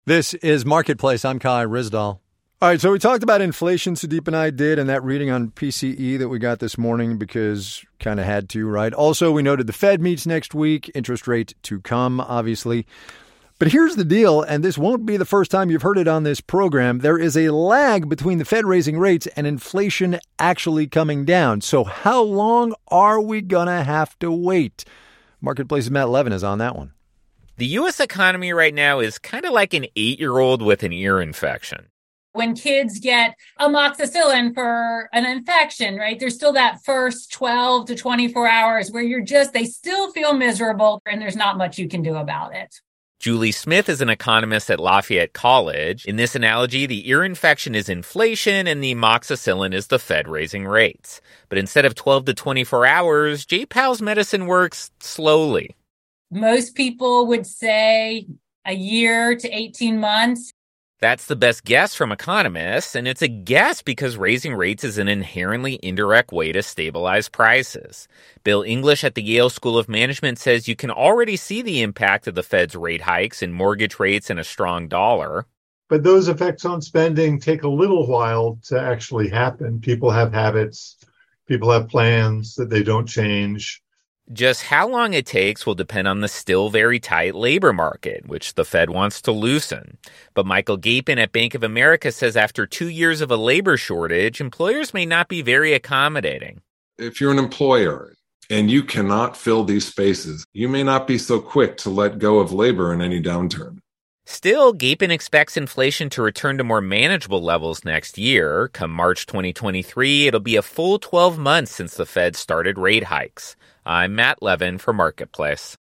This is Marketplace. I'm Kai Ryssdal. All right, so we talked about inflation, Sudeep and I did, and that reading on PCE that we got this morning because kind of had to, right? Also, we noted the Fed meets next week, interest rate to come, obviously. But here's the deal, and this won't be the first time you've heard it on this program. There is a lag between the Fed raising rates and inflation actually coming down. So how long are we going to have to wait? Marketplace's Matt Levin is on that one. The U.S. economy right now is kind of like an 8-year-old with an ear infection. When kids get amoxicillin for an infection, right, there's still that first 12 to 24 hours where they still feel miserable and there's not much you can do about it. Julie Smith is an economist at Lafayette College. In this analogy, the ear infection is inflation and the amoxicillin is the Fed raising rates. But instead of 12 to 24 hours, J-PAL's medicine works slowly. Most people would say a year to 18 months. That's the best guess from economists, and it's a guess because raising rates is an inherently indirect way to stabilize prices. Bill English at the Yale School of Management says you can already see the impact of the Fed's rate hikes in mortgage rates and a strong dollar. But those effects on spending take a little while to actually happen. People have habits, people have plans that they don't change. Just how long it takes will depend on the still very tight labor market, which the Fed wants to loosen. But Michael Gapin at Bank of America says after 2 years of a labor shortage, employers may not be very accommodating. If you're an employer and you cannot fill these spaces, you may not be so quick to let go of labor in any downturn. Still, Gapin expects inflation to return to more manageable levels next year. Come March 2023, it'll be a full 12 months since the Fed started rate hikes. I'm Matt Levin for Marketplace.